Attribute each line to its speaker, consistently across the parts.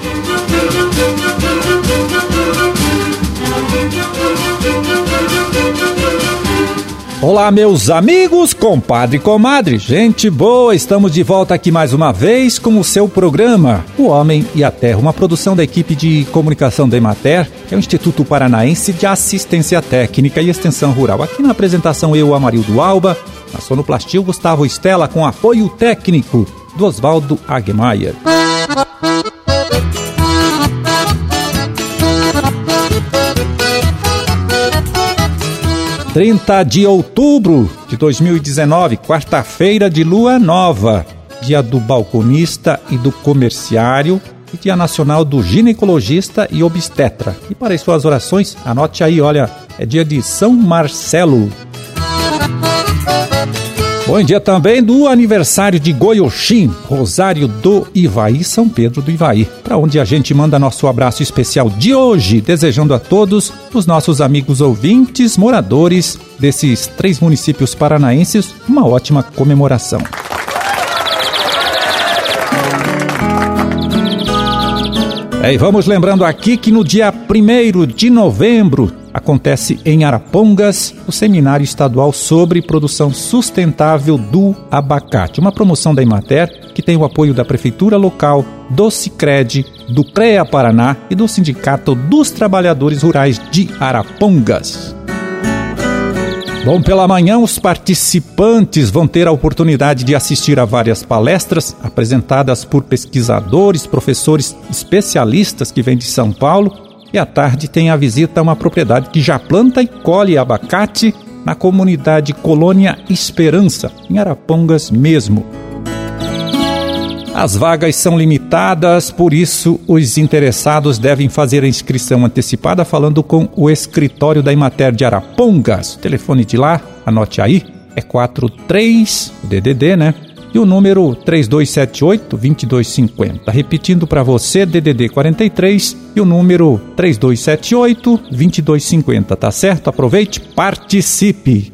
Speaker 1: Olá, meus amigos, compadre e comadre, gente boa, estamos de volta aqui mais uma vez com o seu programa O Homem e a Terra, uma produção da equipe de comunicação da Emater, que é o Instituto Paranaense de Assistência Técnica e Extensão Rural. Aqui na apresentação eu, Amarildo Alba, na sonoplastia Gustavo Estela, com apoio técnico do Oswaldo Aguemaier. 30 de outubro de 2019, quarta-feira de lua nova, dia do balconista e do comerciário e dia nacional do ginecologista e obstetra. E para as suas orações, anote aí, olha, é dia de São Marcelo. Bom dia também do aniversário de Goioxim, Rosário do Ivaí, São Pedro do Ivaí, para onde a gente manda nosso abraço especial de hoje, desejando a todos os nossos amigos ouvintes, moradores desses 3 municípios paranaenses, uma ótima comemoração. E vamos lembrando aqui que no dia 1º de novembro acontece em Arapongas o Seminário Estadual sobre Produção Sustentável do Abacate, uma promoção da Emater que tem o apoio da Prefeitura Local, do Sicredi, do CREA Paraná e do Sindicato dos Trabalhadores Rurais de Arapongas. Bom, pela manhã os participantes vão ter a oportunidade de assistir a várias palestras apresentadas por pesquisadores, professores especialistas que vêm de São Paulo, e à tarde tem a visita a uma propriedade que já planta e colhe abacate na comunidade Colônia Esperança, em Arapongas mesmo. As vagas são limitadas, por isso os interessados devem fazer a inscrição antecipada falando com o escritório da Emater de Arapongas. O telefone de lá, anote aí, é 43 DDD, né? E o número 3278-2250. Repetindo para você, DDD 43 e o número 3278-2250, tá certo? Aproveite, participe!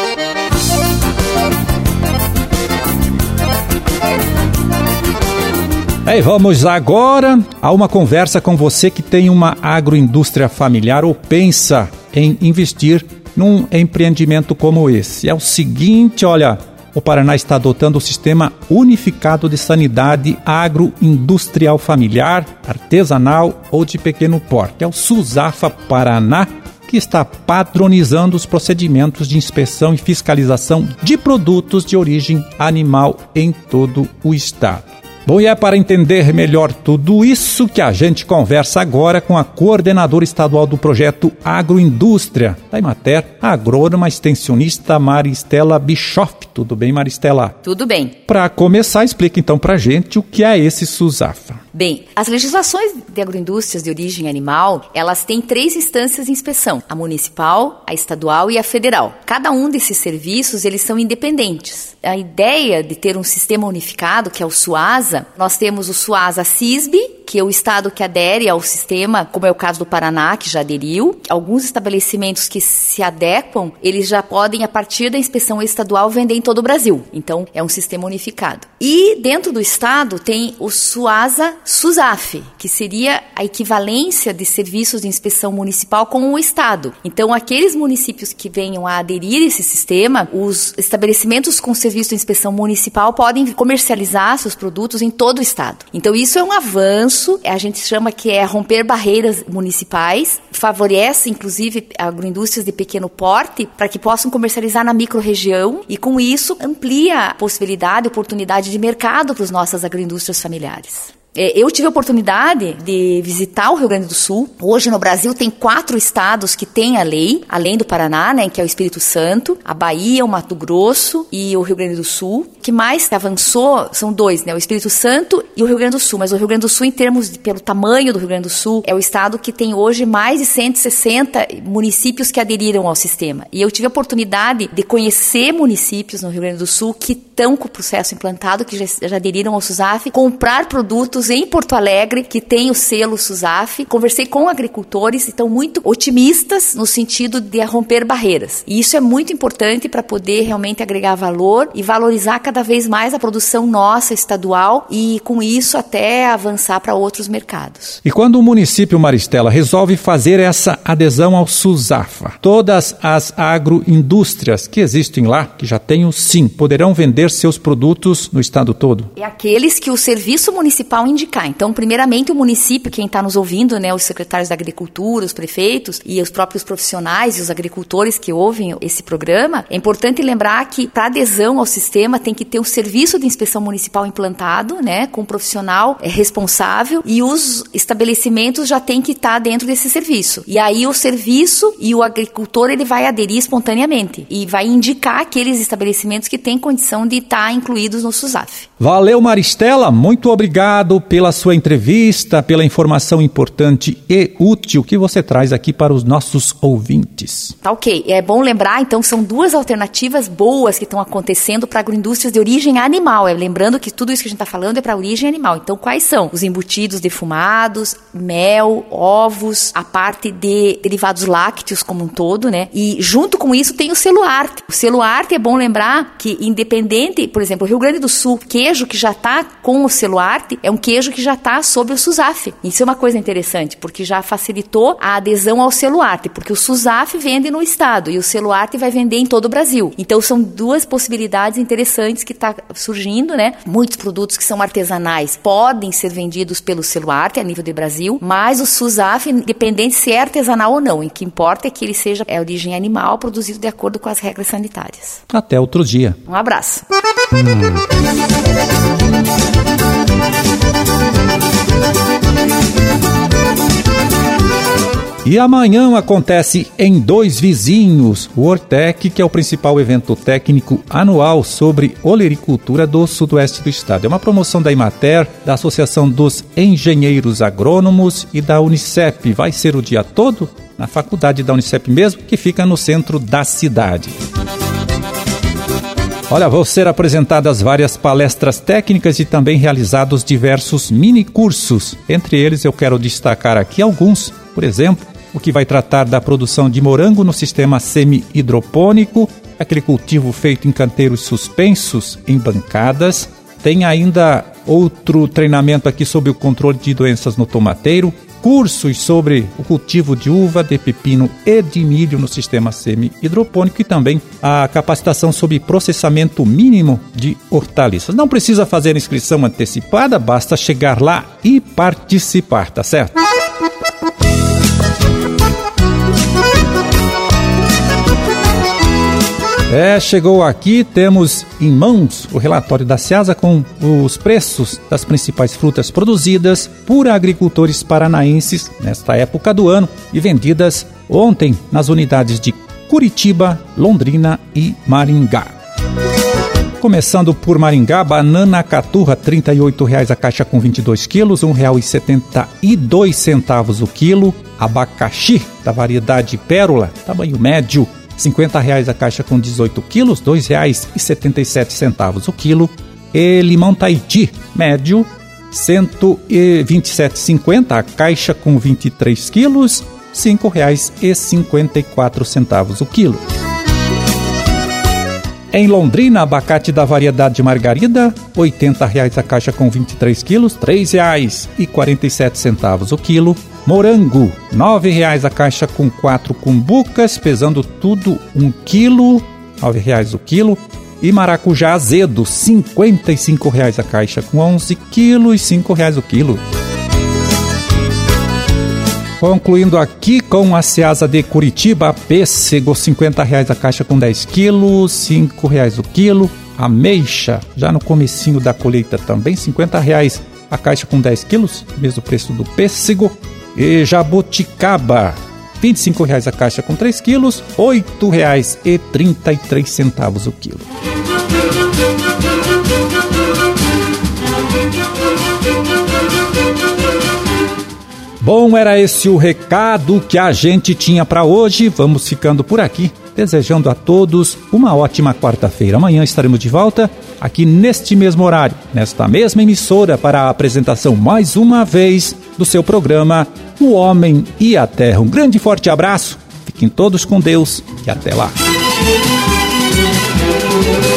Speaker 1: E vamos agora a uma conversa com você que tem uma agroindústria familiar ou pensa em investir num empreendimento como esse. É o seguinte, olha, o Paraná está adotando o Sistema Unificado de Sanidade Agroindustrial Familiar, Artesanal ou de Pequeno Porte. É o SUSAFA Paraná, que está padronizando os procedimentos de inspeção e fiscalização de produtos de origem animal em todo o estado. Bom, e é para entender melhor tudo isso que a gente conversa agora com a coordenadora estadual do projeto Agroindústria da Emater, a agrônoma extensionista Maristela Bischoff. Tudo bem, Maristela?
Speaker 2: Tudo bem.
Speaker 1: Para começar, explica então para a gente o que é esse SUSAFA.
Speaker 2: Bem, as legislações de agroindústrias de origem animal, elas têm 3 instâncias de inspeção, a municipal, a estadual e a federal. Cada um desses serviços, eles são independentes. A ideia de ter um sistema unificado, que é o SUASA, nós temos o SUASA-CISB, que é o estado que adere ao sistema, como é o caso do Paraná, que já aderiu. Alguns estabelecimentos que se adequam, eles já podem, a partir da inspeção estadual, vender em todo o Brasil. Então, é um sistema unificado. E dentro do estado tem o SUASA-SUSAF, que seria a equivalência de serviços de inspeção municipal com o estado. Então, aqueles municípios que venham a aderir a esse sistema, os estabelecimentos com serviço de inspeção municipal podem comercializar seus produtos em todo o estado. Então, isso é um avanço. A gente chama que é romper barreiras municipais, favorece inclusive agroindústrias de pequeno porte para que possam comercializar na microrregião e com isso amplia a possibilidade, oportunidade de mercado para as nossas agroindústrias familiares. Eu tive a oportunidade de visitar o Rio Grande do Sul. Hoje no Brasil tem 4 estados que têm a lei, além do Paraná, né, que é o Espírito Santo, a Bahia, o Mato Grosso e o Rio Grande do Sul. O que mais avançou são 2, né, o Espírito Santo e o Rio Grande do Sul. Mas o Rio Grande do Sul, em termos pelo tamanho do Rio Grande do Sul, é o estado que tem hoje mais de 160 municípios que aderiram ao sistema. E eu tive a oportunidade de conhecer municípios no Rio Grande do Sul que estão com o processo implantado, que já aderiram ao SUSAF, comprar produtos produtos em Porto Alegre que tem o selo SUSAF. Conversei com agricultores e estão muito otimistas no sentido de romper barreiras. E isso é muito importante para poder realmente agregar valor e valorizar cada vez mais a produção nossa estadual e com isso até avançar para outros mercados.
Speaker 1: E quando o município Maristela resolve fazer essa adesão ao SUSAFA, todas as agroindústrias que existem lá, que já têm o SIM, poderão vender seus produtos no estado todo?
Speaker 2: É aqueles que o serviço municipal indicar. Então, primeiramente, o município, quem está nos ouvindo, né, os secretários da agricultura, os prefeitos e os próprios profissionais e os agricultores que ouvem esse programa, é importante lembrar que para adesão ao sistema tem que ter um serviço de inspeção municipal implantado, né, com um profissional responsável, e os estabelecimentos já têm que estar dentro desse serviço. E aí o serviço e o agricultor ele vai aderir espontaneamente e vai indicar aqueles estabelecimentos que têm condição de estar incluídos no SUSAF.
Speaker 1: Valeu, Maristela, muito obrigado pela sua entrevista, pela informação importante e útil que você traz aqui para os nossos ouvintes.
Speaker 2: Tá, ok. É bom lembrar, então, são duas alternativas boas que estão acontecendo para agroindústrias de origem animal. Lembrando que tudo isso que a gente está falando é para origem animal. Então, quais são? Os embutidos defumados, mel, ovos, a parte de derivados lácteos como um todo, né? E junto com isso tem o selo Arte. O selo Arte é bom lembrar que independente, por exemplo, o Rio Grande do Sul, queijo que já está com o selo Arte é um queijo que já está sob o SUSAF. Isso é uma coisa interessante, porque já facilitou a adesão ao selo Arte, porque o SUSAF vende no estado e o selo Arte vai vender em todo o Brasil. Então são duas possibilidades interessantes que está surgindo, né? Muitos produtos que são artesanais podem ser vendidos pelo selo Arte a nível de Brasil, mas o SUSAF, independente se é artesanal ou não, o que importa é que ele seja de origem animal, produzido de acordo com as regras sanitárias.
Speaker 1: Até outro dia.
Speaker 2: Um abraço.
Speaker 1: E amanhã acontece em Dois Vizinhos, o Ortec, que é o principal evento técnico anual sobre olericultura do sudoeste do estado. É uma promoção da Imater, da Associação dos Engenheiros Agrônomos e da Unicep. Vai ser o dia todo na faculdade da Unicep mesmo, que fica no centro da cidade. Olha, vão ser apresentadas várias palestras técnicas e também realizados diversos mini-cursos. Entre eles eu quero destacar aqui alguns. Por exemplo, o que vai tratar da produção de morango no sistema semi-hidropônico, aquele cultivo feito em canteiros suspensos, em bancadas. Tem ainda outro treinamento aqui sobre o controle de doenças no tomateiro, cursos sobre o cultivo de uva, de pepino e de milho no sistema semi-hidropônico e também a capacitação sobre processamento mínimo de hortaliças. Não precisa fazer inscrição antecipada, basta chegar lá e participar, tá certo? Chegou aqui, temos em mãos o relatório da Ceasa com os preços das principais frutas produzidas por agricultores paranaenses nesta época do ano e vendidas ontem nas unidades de Curitiba, Londrina e Maringá. Começando por Maringá, banana caturra R$ 38,00 a caixa com 22 quilos, R$ 1,72 o quilo. Abacaxi da variedade Pérola, tamanho médio, R$ 50,00 a caixa com 18 quilos, R$ 2,77 o quilo. E limão Tahiti, médio, R$ 127,50 a caixa com 23 quilos, R$ 5,54 o quilo. Em Londrina, abacate da variedade Margarida, R$ 80,00 a caixa com 23 quilos, R$ 3,47 o quilo. Morango, R$ 9,00 a caixa com 4 cumbucas, pesando tudo 1 quilo, R$ 9,00 o quilo. E maracujá azedo, R$ 55,00 a caixa com 11 quilos, R$ 5,00 o quilo. Concluindo aqui com a Ceasa de Curitiba, pêssego, R$ 50,00 a caixa com 10 quilos, R$ 5,00 o quilo. Ameixa, já no comecinho da colheita também, R$ 50,00 a caixa com 10 quilos, mesmo preço do pêssego. E jabuticaba, R$ 25,00 a caixa com 3 quilos, R$ 8,33 o quilo. Bom, era esse o recado que a gente tinha para hoje. Vamos ficando por aqui. desejando a todos uma ótima quarta-feira. Amanhã estaremos de volta aqui neste mesmo horário, nesta mesma emissora, para a apresentação mais uma vez do seu programa O Homem e a Terra. Um grande e forte abraço, fiquem todos com Deus e até lá.